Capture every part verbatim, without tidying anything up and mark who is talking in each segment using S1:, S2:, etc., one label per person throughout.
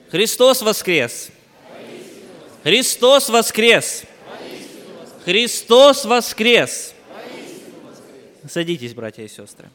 S1: Христос воскрес! Христос воскрес! Христос воскрес! Садитесь, братья и сестры.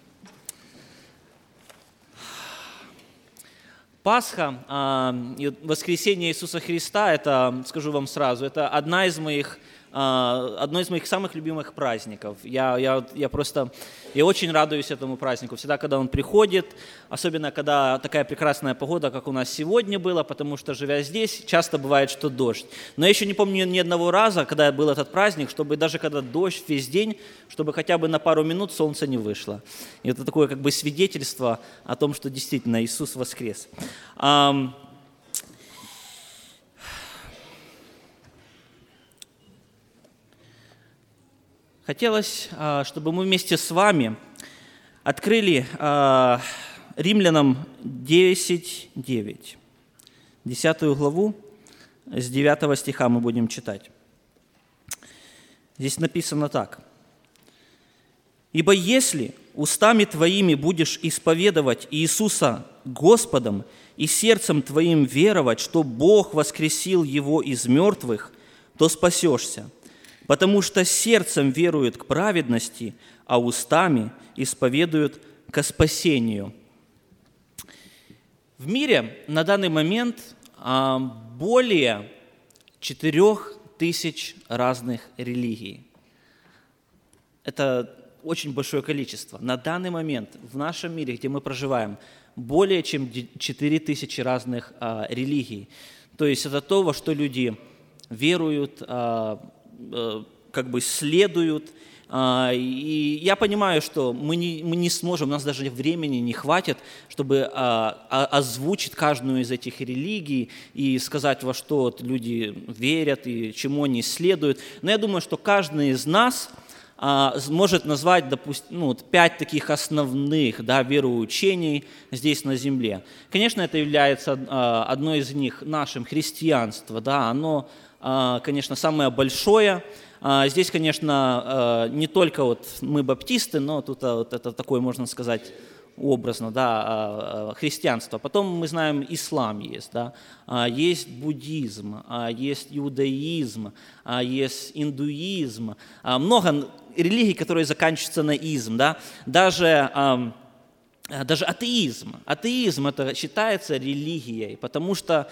S1: Пасха и воскресение Иисуса Христа, это, скажу вам сразу, это одна из моих, одно из моих самых любимых праздников. Я, я, я просто, я очень радуюсь этому празднику. Всегда, когда он приходит, особенно когда такая прекрасная погода, как у нас сегодня было, потому что, живя здесь, часто бывает, что дождь. Но я еще не помню ни одного раза, когда был этот праздник, чтобы даже когда дождь весь день, чтобы хотя бы на пару минут солнце не вышло. И это такое как бы свидетельство о том, что действительно Иисус воскрес. Хотелось, чтобы мы вместе с вами открыли Римлянам десять девять, десятую главу, с девятого стиха мы будем читать. Здесь написано так. «Ибо если устами твоими будешь исповедовать Иисуса Господом и сердцем твоим веровать, что Бог воскресил Его из мертвых, то спасешься, потому что сердцем веруют к праведности, а устами исповедуют ко спасению». В мире на данный момент более четырех тысяч разных религий. Это очень большое количество. На данный момент в нашем мире, где мы проживаем, более чем четыре тысячи разных а, религий. То есть это то, во что люди веруют, а, а, как бы следуют. А, и я понимаю, что мы не, мы не сможем, у нас даже времени не хватит, чтобы а, а, озвучить каждую из этих религий и сказать, во что вот люди верят и чему они следуют. Но я думаю, что каждый из нас может назвать, допустим, ну, пять таких основных, да, вероучений здесь на земле. Конечно, это является а, одной из них нашим христианство, да, оно, а, конечно, самое большое. А, здесь, конечно, а, не только вот мы баптисты, но тут а, вот это такое, можно сказать, образно, да, христианство. Потом мы знаем, ислам есть, да, есть буддизм, есть иудаизм, есть индуизм, много религий, которые заканчиваются на изм, да, даже, даже атеизм. Атеизм это считается религией, потому что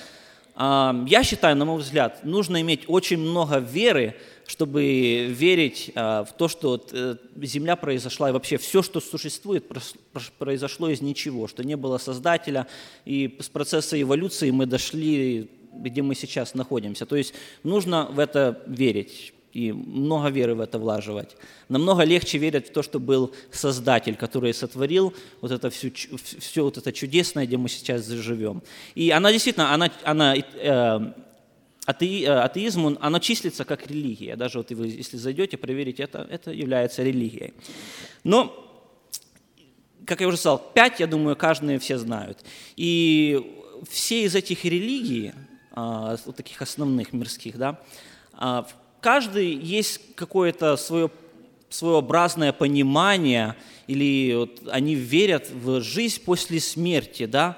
S1: я считаю, на мой взгляд, нужно иметь очень много веры, чтобы верить в то, что Земля произошла, и вообще все, что существует, произошло из ничего, что не было Создателя, и с процесса эволюции мы дошли, где мы сейчас находимся. То есть нужно в это верить и много веры в это влаживать. Намного легче верить в то, что был Создатель, который сотворил вот это все, все вот это чудесное, где мы сейчас живем. И она действительно, она, она э, ате, атеизм, она числится как религия. Даже вот вы, если зайдете, проверите, это, это является религией. Но, как я уже сказал, пять, я думаю, каждый все знают. И все из этих религий, э, вот таких основных мирских, да, э, каждый есть какое-то свое своеобразное понимание, или вот они верят в жизнь после смерти, да,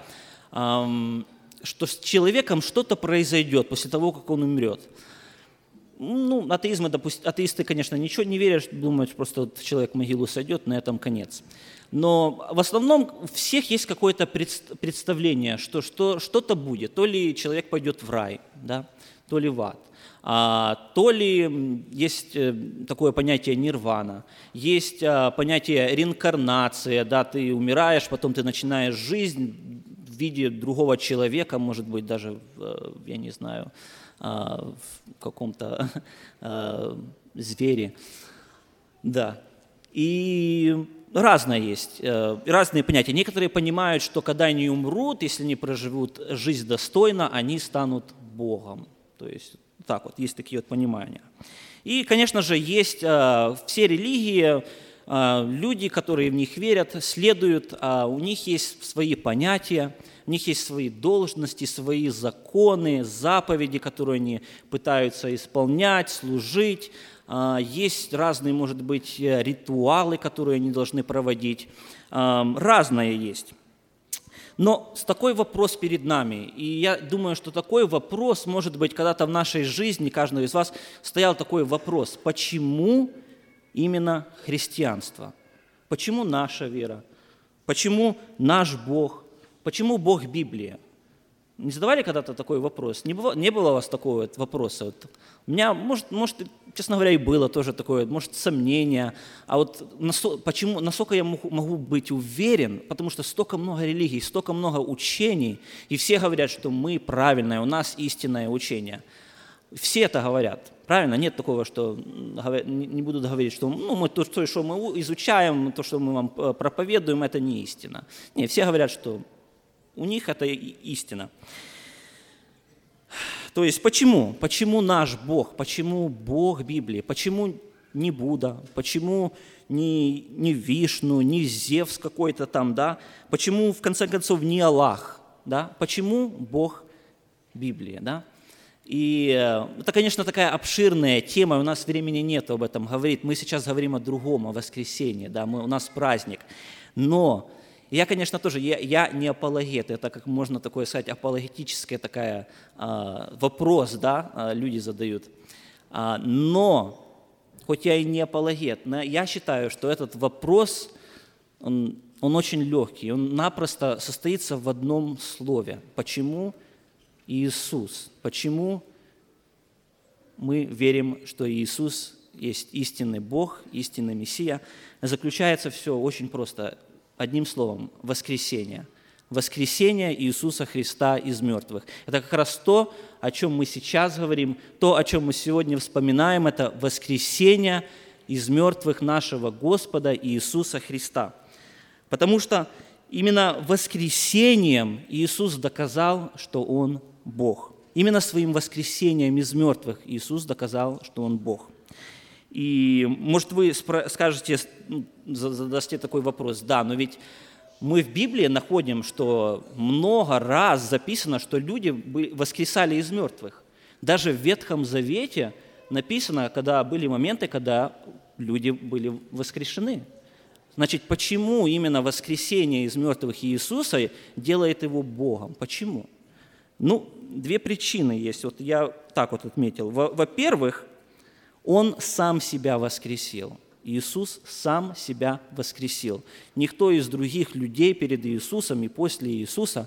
S1: эм, что с человеком что-то произойдет после того, как он умрет. Ну, атеизмы, допустим, атеисты, конечно, ничего не верят, думают, просто вот человек в могилу сойдет, на этом конец. Но в основном у всех есть какое-то представление, что, что что-то будет. То ли человек пойдет в рай, да, то ли в ад. А, то ли есть такое понятие нирвана, есть а, понятие реинкарнация, да, ты умираешь, потом ты начинаешь жизнь в виде другого человека, может быть, даже, в, я не знаю, а, в каком-то а, звере. Да. И разное есть, разные понятия. Некоторые понимают, что когда они умрут, если они проживут жизнь достойно, они станут Богом. То есть так вот, есть такие вот понимания. И, конечно же, есть э, все религии, э, люди, которые в них верят, следуют, э, у них есть свои понятия, у них есть свои должности, свои законы, заповеди, которые они пытаются исполнять, служить. Э, есть разные, может быть, ритуалы, которые они должны проводить. Э, разное есть. Но с такой вопрос перед нами, и я думаю, что такой вопрос, может быть, когда-то в нашей жизни, каждого из вас стоял такой вопрос, почему именно христианство? Почему наша вера? Почему наш Бог? Почему Бог Библия? Не задавали когда-то такой вопрос? Не было, не было у вас такого вот вопроса? Вот у меня, может, может, честно говоря, и было тоже такое, может, сомнение. А вот насо, почему, насколько я могу, могу быть уверен, потому что столько много религий, столько много учений, и все говорят, что мы правильное, у нас истинное учение. Все это говорят, правильно? Нет такого, что не будут говорить, что ну, мы, то, что мы изучаем, то, что мы вам проповедуем, это не истина. Нет, все говорят, что у них это истина. То есть почему? Почему наш Бог? Почему Бог Библии? Почему не Будда? Почему не, не Вишну, не Зевс какой-то там, да? Почему, в конце концов, не Аллах? Да? Почему Бог Библии? Да? И это, конечно, такая обширная тема, у нас времени нет об этом говорить. Мы сейчас говорим о другом, о воскресенье, да? Мы, у нас праздник. Но я, конечно, тоже, я, я не апологет, это, как можно такое сказать, апологетическая такая а, вопрос, да, люди задают. А, но, хоть я и не апологет, но я считаю, что этот вопрос, он, он очень легкий, он напросто состоится в одном слове. Почему Иисус? Почему мы верим, что Иисус есть истинный Бог, истинный Мессия? Заключается все очень просто. Одним словом, воскресение. Воскресение Иисуса Христа из мертвых. Это как раз то, о чем мы сейчас говорим, то, о чем мы сегодня вспоминаем, это воскресение из мертвых нашего Господа Иисуса Христа. Потому что именно воскресением Иисус доказал, что Он Бог. Именно своим воскресением из мертвых Иисус доказал, что Он Бог. И, может, вы скажете, задасте такой вопрос, да, но ведь мы в Библии находим, что много раз записано, что люди воскресали из мертвых. Даже в Ветхом Завете написано, когда были моменты, когда люди были воскрешены. Значит, почему именно воскресение из мертвых Иисуса делает Его Богом? Почему? Ну, две причины есть. Вот я так вот отметил. Во-первых, Он сам себя воскресил. Иисус сам себя воскресил. Никто из других людей перед Иисусом и после Иисуса,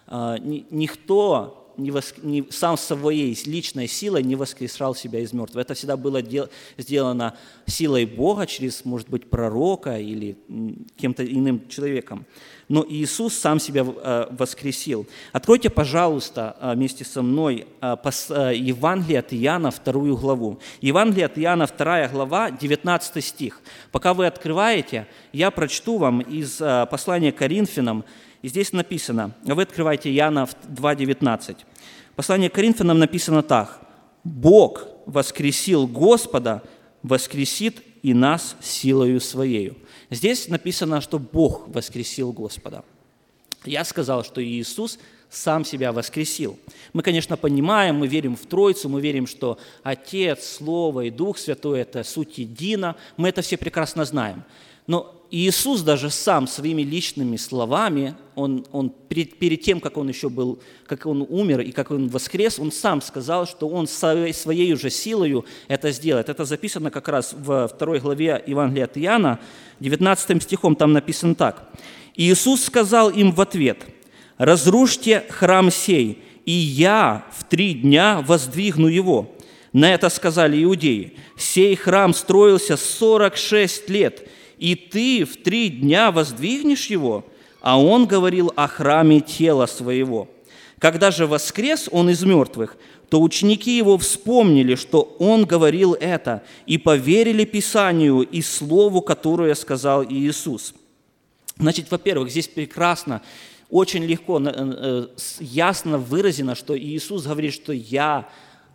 S1: никто не воск... не... сам своей личной силой не воскрешал себя из мертвых. Это всегда было дел... сделано силой Бога через, может быть, пророка или кем-то иным человеком. Но Иисус сам себя воскресил. Откройте, пожалуйста, вместе со мной Евангелие от Иоанна, вторую главу. Евангелие от Иоанна, вторая глава, девятнадцатый стих. Пока вы открываете, я прочту вам из послания к Коринфянам. И здесь написано, вы открываете Иоанна два девятнадцать. Послание к Коринфянам написано так. «Бог воскресил Господа, воскресит и нас силою Своею». Здесь написано, что Бог воскресил Господа. Я сказал, что Иисус сам себя воскресил. Мы, конечно, понимаем, мы верим в Троицу, мы верим, что Отец, Слово и Дух Святой – это суть едино. Мы это все прекрасно знаем. Но Иисус даже сам своими личными словами, он, он перед, перед тем, как Он еще был, как Он умер и как Он воскрес, Он сам сказал, что Он своей, своей уже силою это сделает. Это записано как раз во второй главе Евангелия от Иоанна, девятнадцатым стихом, там написано так. «Иисус сказал им в ответ, разрушьте храм сей, и я в три дня воздвигну его». На это сказали иудеи, «Сей храм строился сорок шесть лет, и ты в три дня воздвигнешь его?» А он говорил о храме тела своего. Когда же воскрес он из мертвых, то ученики его вспомнили, что он говорил это, и поверили Писанию и слову, которое сказал Иисус. Значит, во-первых, здесь прекрасно, очень легко, ясно выражено, что Иисус говорит, что «я»,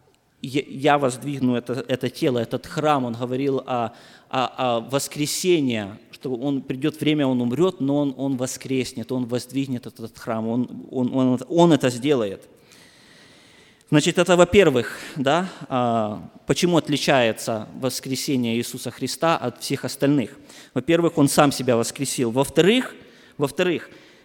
S1: я воздвигну это, это тело, этот храм. Он говорил о, о, о воскресении, что он, придет время, он умрет, но он, он воскреснет, он воздвигнет этот храм, он, он, он, он это сделает. Значит, это, во-первых, да, почему отличается воскресение Иисуса Христа от всех остальных. Во-первых, Он сам себя воскресил. Во-вторых, во-вторых,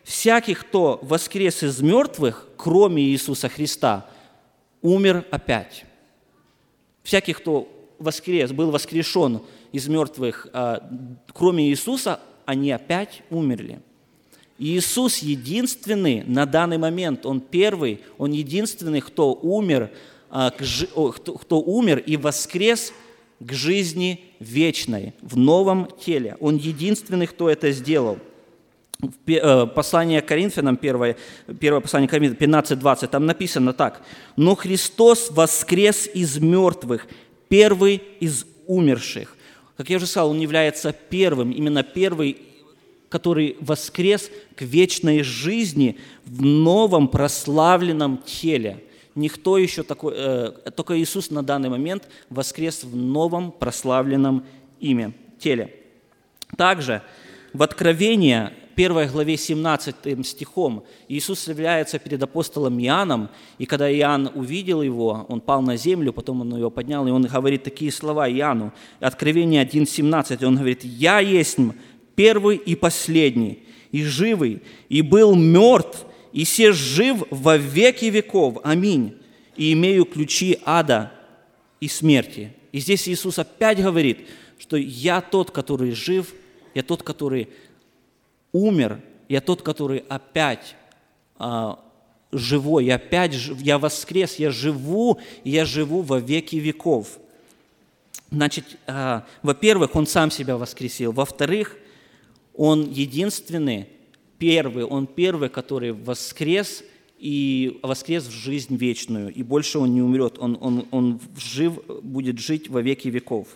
S1: всякий, кто воскрес из мертвых, кроме Иисуса Христа, умер опять. Всякий, кто воскрес, был воскрешен из мертвых, кроме Иисуса, они опять умерли. Иисус единственный на данный момент, Он первый, Он единственный, кто умер, кто умер и воскрес к жизни вечной, в новом теле. Он единственный, кто это сделал. Послание к Коринфянам, первое, первое послание к Коринфянам, пятнадцать двадцать, там написано так. «Но Христос воскрес из мертвых, первый из умерших». Как я уже сказал, Он является первым, именно первый, который воскрес к вечной жизни в новом прославленном теле. Никто еще такой, э, только Иисус на данный момент воскрес в новом прославленном имя, теле. Также в Откровении, первой главе семнадцатым стихом, Иисус является перед апостолом Иоанном, и когда Иоанн увидел его, он пал на землю, потом он его поднял, и он говорит такие слова Иоанну. Откровение один семнадцать, он говорит: «Я есть первый и последний, и живый, и был мертв, и се жив во веки веков. Аминь. И имею ключи ада и смерти». И здесь Иисус опять говорит, что я тот, который жив, я тот, который умер, я тот, который опять а, живой, я опять я воскрес, я живу, и я живу во веки веков. Значит, а, во-первых, Он сам себя воскресил. Во-вторых, Он единственный, первый, Он первый, который воскрес и воскрес в жизнь вечную, и больше Он не умрет, Он, он, он жив, будет жить во веки веков.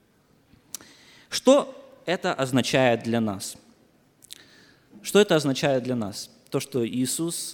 S1: Что это означает для нас? Что это означает для нас? То, что Иисус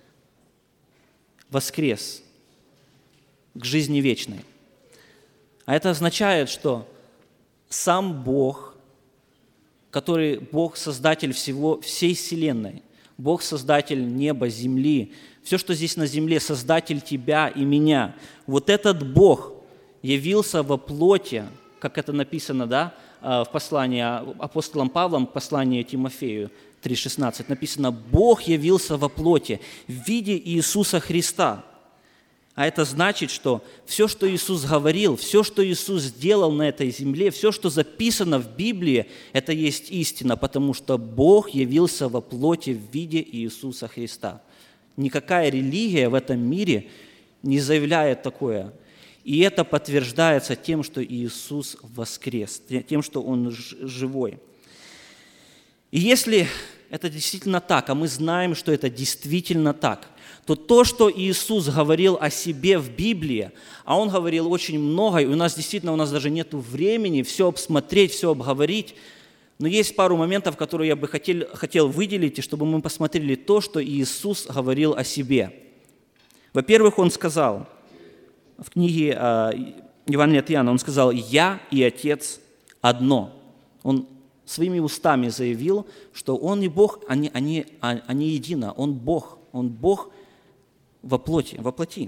S1: воскрес к жизни вечной. А это означает, что сам Бог, который Бог, Создатель всего, всей Вселенной, Бог, Создатель неба, земли, все, что здесь на земле, Создатель тебя и меня, вот этот Бог явился во плоти, как это написано, да, в послании апостолом Павлом, послании Тимофею три шестнадцать, написано: «Бог явился во плоти в виде Иисуса Христа». А это значит, что все, что Иисус говорил, все, что Иисус сделал на этой земле, все, что записано в Библии, это есть истина, потому что Бог явился во плоти в виде Иисуса Христа. Никакая религия в этом мире не заявляет такое. И это подтверждается тем, что Иисус воскрес, тем, что Он живой. И если это действительно так, а мы знаем, что это действительно так, то то, что Иисус говорил о себе в Библии, а Он говорил очень много, и у нас действительно, у нас даже нет времени все обсмотреть, все обговорить, но есть пару моментов, которые я бы хотел, хотел выделить, и чтобы мы посмотрели то, что Иисус говорил о себе. Во-первых, Он сказал, в книге Евангелия от Иоанна, Он сказал: «Я и Отец одно». Он своими устами заявил, что Он и Бог, они, они, они едино, Он Бог, Он Бог во плоти, во плоти.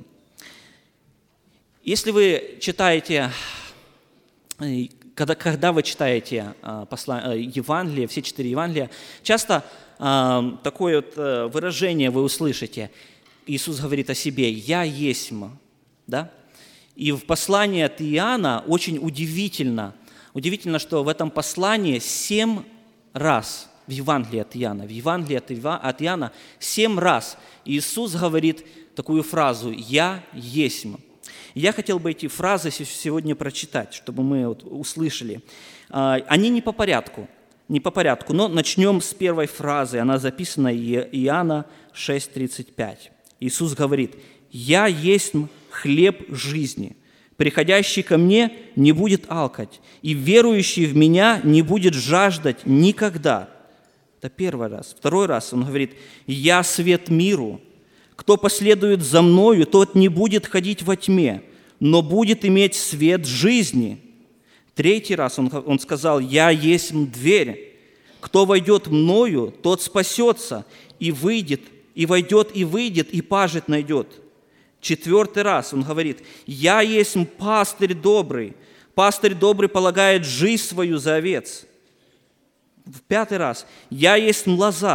S1: Если вы читаете, когда, когда вы читаете Евангелие, все четыре Евангелия, часто такое вот выражение вы услышите. Иисус говорит о себе: «Я есмь». Да? И в послании от Иоанна очень удивительно, удивительно, что в этом послании семь раз, в Евангелии от Иоанна, в Евангелии от Иоанна семь раз Иисус говорит такую фразу: «Я есмь». Я хотел бы эти фразы сегодня прочитать, чтобы мы вот услышали. Они не по порядку, не по порядку, но начнем с первой фразы. Она записана в Иоанна шесть тридцать пять. Иисус говорит: «Я есмь хлеб жизни. Приходящий ко мне не будет алкать, и верующий в меня не будет жаждать никогда». Это первый раз. Второй раз Он говорит: «Я свет миру. Кто последует за мною, тот не будет ходить во тьме, но будет иметь свет жизни». Третий раз Он, он сказал: «Я есть дверь. Кто войдет мною, тот спасется, и выйдет, и войдет, и выйдет, и пажить найдет». Четвертый раз Он говорит: «Я есть пастырь добрый. Пастырь добрый полагает жизнь свою за овец». В пятый раз: «Я есть лоза.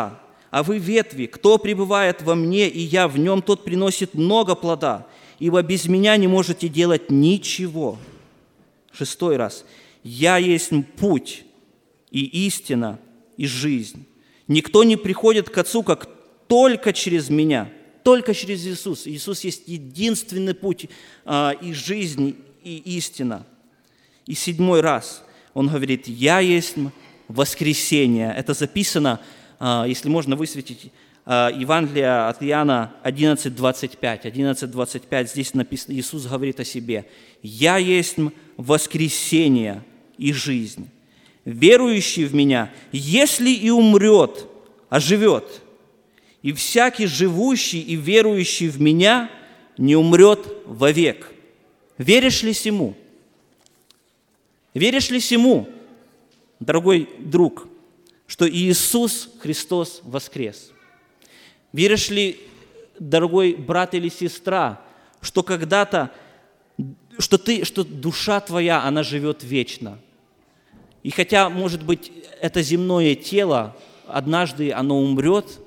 S2: А вы ветви, кто пребывает во мне, и я в нем, тот приносит много плода, ибо без меня не можете делать ничего». Шестой раз. «Я есть путь и истина и жизнь. Никто не приходит к Отцу, как только через меня». Только через Иисус. Иисус есть единственный путь а, и жизнь, и истина. И седьмой раз Он говорит: «Я есть воскресение». Это записано, а, если можно высветить, а, Евангелие от Иоанна одиннадцать двадцать пять. одиннадцать двадцать пять, здесь написано, Иисус говорит о себе: «Я есть воскресение и жизнь. Верующий в Меня, если и умрет, оживет. И всякий живущий и верующий в Меня не умрет вовек». Веришь ли сему? Веришь ли сему, дорогой друг, что Иисус Христос воскрес? Веришь ли, дорогой брат или сестра, что когда-то, что ты, что душа твоя, она живет вечно? И хотя, может быть, это земное тело, однажды оно умрет,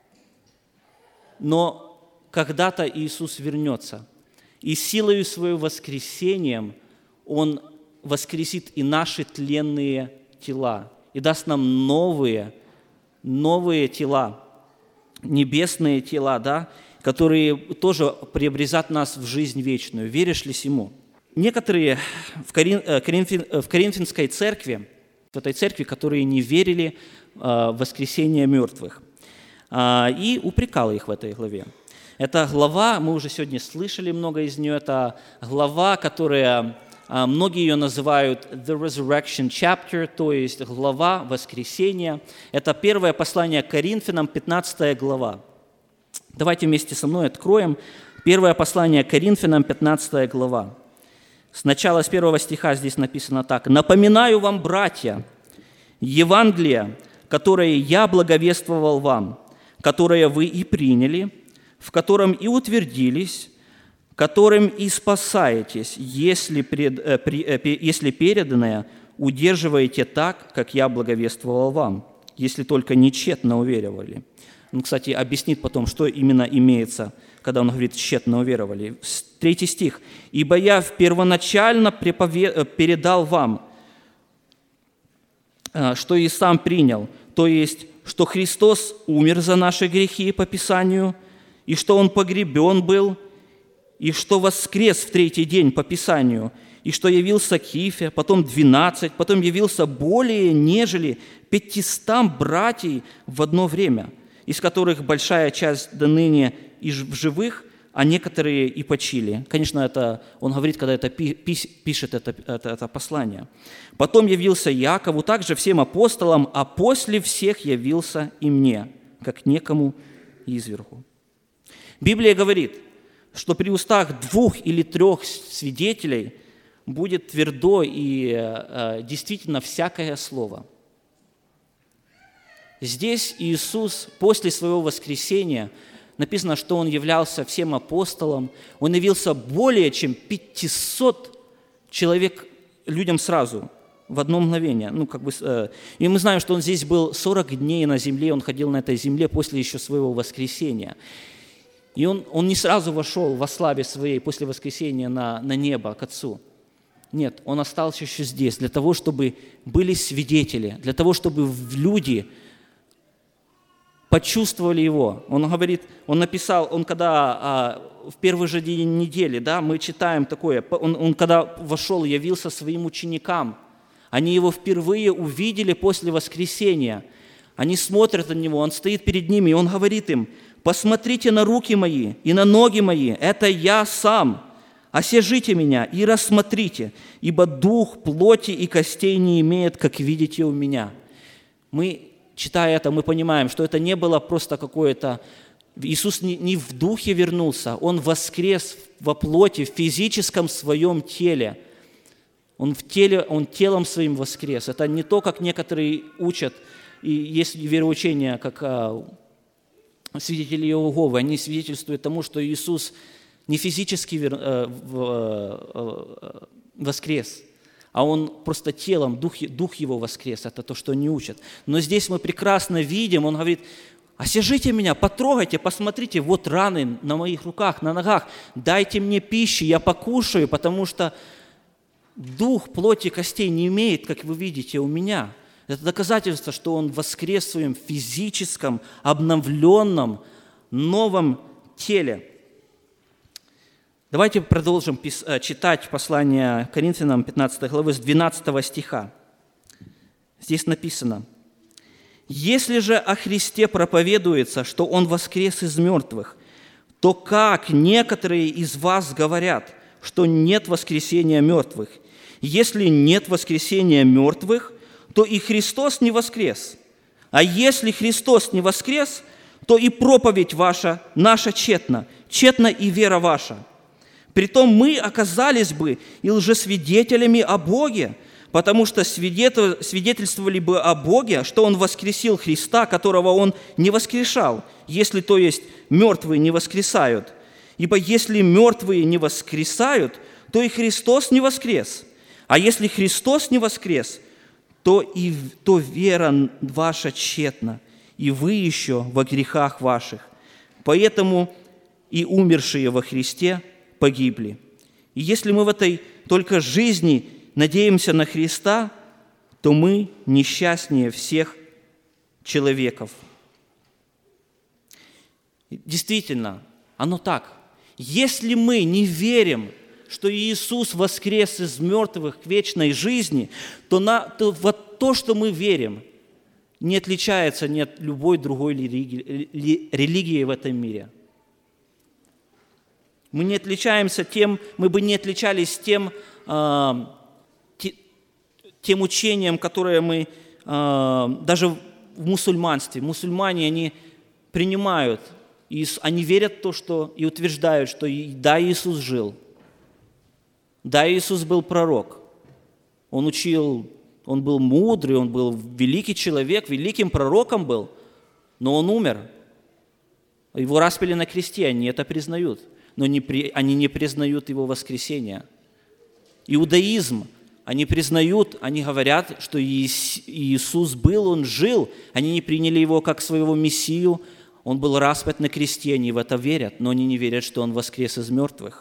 S2: но когда-то Иисус вернется, и силою своим воскресением Он воскресит и наши тленные тела, и даст нам новые, новые тела, небесные тела, да, которые тоже преобразят нас в жизнь вечную. Веришь ли сему? Некоторые в, Корин, Коринфин, в Коринфянской церкви, в этой церкви, которые не верили в воскресение мертвых, и упрекал их в этой главе. Эта глава, мы уже сегодня слышали много из нее, это глава, которая, многие ее называют The Resurrection Chapter, то есть глава воскресения. Это первое послание к Коринфянам, пятнадцатая глава. Давайте вместе со мной откроем первое послание к Коринфянам, пятнадцатая глава. Сначала с первого стиха здесь написано так: «Напоминаю вам, братья, Евангелие, которое я благовествовал вам, которое вы и приняли, в котором и утвердились, которым и спасаетесь, если, пред, э, при, э, если переданное удерживаете так, как я благовествовал вам, если только не тщетно уверовали». Он, кстати, объяснит потом, что именно имеется, когда он говорит «тщетно уверовали». Третий стих. «Ибо я первоначально препове... передал вам, что и сам принял, то есть, что Христос умер за наши грехи по Писанию, и что Он погребен был, и что воскрес в третий день по Писанию, и что явился Кифе, потом двенадцать, потом явился более, нежели пятистам братьев в одно время, из которых большая часть до ныне и в живых, а некоторые и почили». Конечно, это он говорит, когда это пишет это, это, это послание. «Потом явился Якову, также всем апостолам, а после всех явился и мне, как некому извергу». Библия говорит, что при устах двух или трех свидетелей будет твердо и э, действительно всякое слово. Здесь Иисус после своего воскресения, написано, что Он являлся всем апостолам, Он явился более чем пятисот человек людям сразу, в одно мгновение. Ну, как бы, э, и мы знаем, что Он здесь был сорок дней на земле, Он ходил на этой земле после еще своего воскресения. И он, он не сразу вошел во славе своей после воскресения на, на небо к Отцу. Нет, Он остался еще здесь для того, чтобы были свидетели, для того, чтобы люди почувствовали Его. Он говорит, Он написал, Он когда а, в первый же день недели, да, мы читаем такое, он, он когда вошел, явился своим ученикам, они Его впервые увидели после воскресения, они смотрят на Него, Он стоит перед ними, и Он говорит им: «Посмотрите на руки мои и на ноги мои, это я сам, осяжите меня и рассмотрите, ибо дух плоти и костей не имеет, как видите у меня». Мы, читая это, мы понимаем, что это не было просто какое-то... Иисус не, не в духе вернулся, Он воскрес во плоти, в физическом своем теле. Он, в теле, он телом своим воскрес. Это не то, как некоторые учат, и есть вероучения, как а, свидетели Иеговы, они свидетельствуют тому, что Иисус не физически вер, а, в, а, воскрес, а Он просто телом, дух, дух Его воскрес. Это то, что они учат. Но здесь мы прекрасно видим, Он говорит,
S1: освежите меня, потрогайте, посмотрите, вот раны на моих руках, на ногах, дайте мне пищи, я покушаю, потому что дух плоти и костей не имеет, как вы видите, у меня. Это доказательство, что Он воскрес в своем физическом, обновленном, новом теле. Давайте продолжим читать послание Коринфянам пятнадцатой главы с двенадцатого стиха. Здесь написано: «Если же о Христе проповедуется, что Он воскрес из мертвых, то как некоторые из вас говорят, что нет воскресения мертвых? Если нет воскресения мертвых, то и Христос не воскрес. А если Христос не воскрес, то и проповедь ваша наша тщетна, тщетна и вера ваша. Притом мы оказались бы и лжесвидетелями о Боге, потому что свидетельствовали бы о Боге, что Он воскресил Христа, которого Он не воскрешал, если, то есть, мертвые не воскресают. Ибо если мертвые не воскресают, то и Христос не воскрес. А если Христос не воскрес, то и то вера ваша тщетна, и вы еще во грехах ваших. Поэтому и умершие во Христе погибли. И если мы в этой только жизни надеемся на Христа, то мы несчастнее всех человеков». Действительно, оно так. Если мы не верим, что Иисус воскрес из мертвых к вечной жизни, то, на, то вот то, что мы верим, не отличается ни от любой другой религии, религии в этом мире. Мы не отличаемся тем, мы бы не отличались тем, э, те, тем учением, которое мы э, даже в мусульманстве. Мусульмане, они принимают, они верят в то, что и утверждают, что да, Иисус жил, да, Иисус был пророк, Он учил, Он был мудрый, Он был великий человек, великим пророком был, но Он умер. Его распяли на кресте, они это признают, но не, они не признают Его воскресения. Иудаизм, они признают, они говорят, что Иисус был, Он жил, они не приняли Его как своего Мессию, Он был распят на кресте, они в это верят, но они не верят, что Он воскрес из мертвых.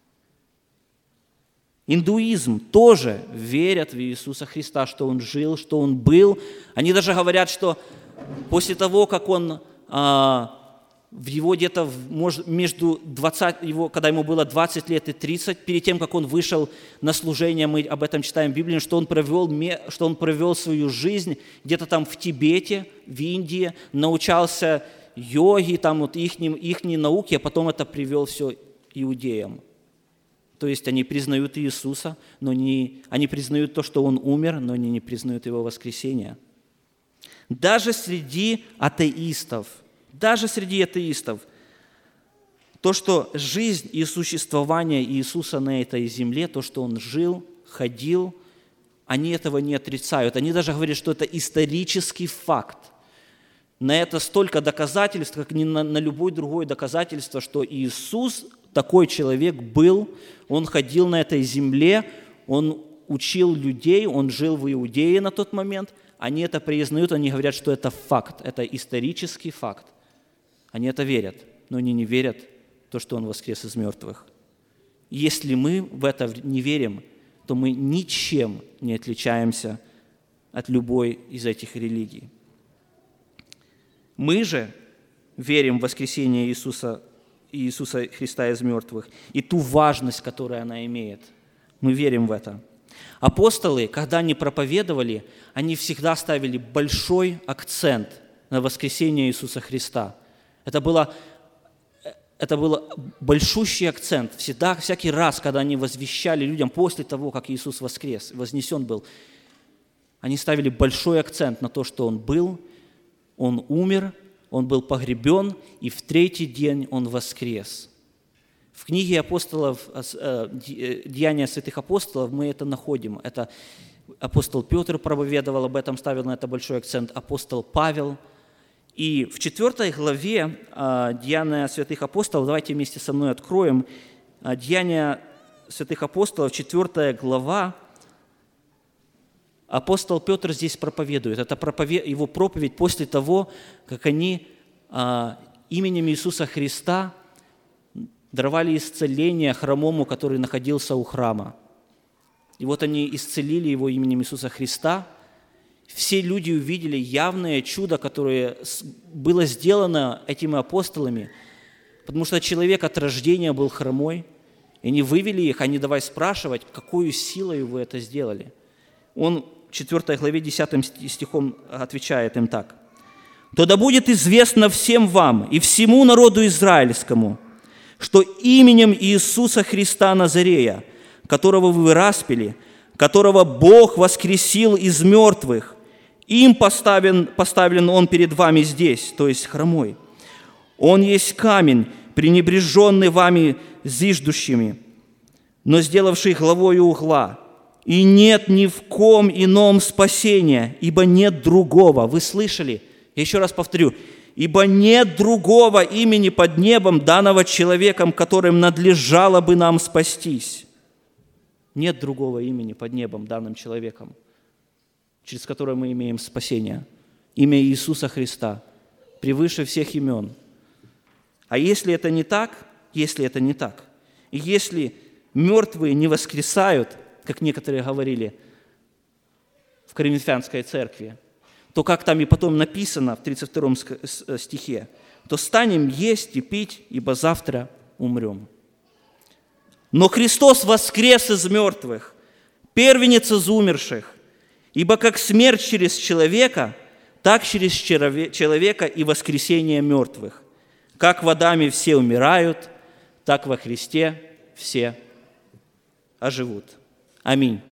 S1: Индуизм тоже верят в Иисуса Христа, что Он жил, что Он был. Они даже говорят, что после того, как Он а, в его где-то может, между двадцать, его, когда ему было двадцать лет и тридцать, перед тем, как он вышел на служение, мы об этом читаем в Библии, что он провел, что он провел свою жизнь где-то там в Тибете, в Индии, научался йоге, там вот их, их науки, а потом это привел все иудеям. То есть они признают Иисуса, но не, они признают то, что Он умер, но они не признают Его воскресения. Даже среди атеистов, даже среди атеистов, то, что жизнь и существование Иисуса на этой земле, то, что Он жил, ходил, они этого не отрицают. Они даже говорят, что это исторический факт. На это столько доказательств, как ни на, на любое другое доказательство, что Иисус, такой человек, был, Он ходил на этой земле, Он учил людей, Он жил в Иудее на тот момент. Они это признают, они говорят, что это факт, это исторический факт. Они это верят, но они не верят в то, что Он воскрес из мертвых. Если мы в это не верим, то мы ничем не отличаемся от любой из этих религий. Мы же верим в воскресение Иисуса, Иисуса Христа из мертвых и ту важность, которую она имеет. Мы верим в это. Апостолы, когда они проповедовали, они всегда ставили большой акцент на воскресение Иисуса Христа. Это было, это был большущий акцент. Всегда, всякий раз, когда они возвещали людям после того, как Иисус воскрес, вознесен был, они ставили большой акцент на то, что Он был, Он умер, Он был погребен, и в третий день Он воскрес. В книге апостолов, «Деяния святых апостолов» мы это находим. Это апостол Петр проповедовал об этом, ставил на это большой акцент, апостол Павел. И в четвертой главе «Деяния святых апостолов», давайте вместе со мной откроем, «Деяния святых апостолов», четвертая глава, апостол Петр здесь проповедует. Это проповед... его проповедь после того, как они именем Иисуса Христа даровали исцеление хромому, который находился у храма. И вот они исцелили его именем Иисуса Христа. Все люди увидели явное чудо, которое было сделано этими апостолами, потому что человек от рождения был хромой, и они вывели их, они давай спрашивать, какую силой вы это сделали. Он в четвёртой главе десятым стихом отвечает им так. «То да будет известно всем вам и всему народу израильскому, что именем Иисуса Христа Назарея, которого вы распяли, которого Бог воскресил из мертвых, им поставлен, поставлен Он перед вами здесь, то есть хромой. Он есть камень, пренебреженный вами зиждущими, но сделавший главою угла. И нет ни в ком ином спасения, ибо нет другого». Вы слышали? Я еще раз повторю. «Ибо нет другого имени под небом, данного человеком, которым надлежало бы нам спастись». Нет другого имени под небом, данным человеком, через которое мы имеем спасение. Имя Иисуса Христа превыше всех имен. А если это не так, если это не так, и если мертвые не воскресают, как некоторые говорили в Коринфянской церкви, то, как там и потом написано в тридцать втором стихе, то станем есть и пить, ибо завтра умрем. Но Христос воскрес из мертвых, первенец из умерших, ибо как смерть через человека, так через человека и воскресение мертвых. Как в Адаме все умирают, так во Христе все оживут. Аминь.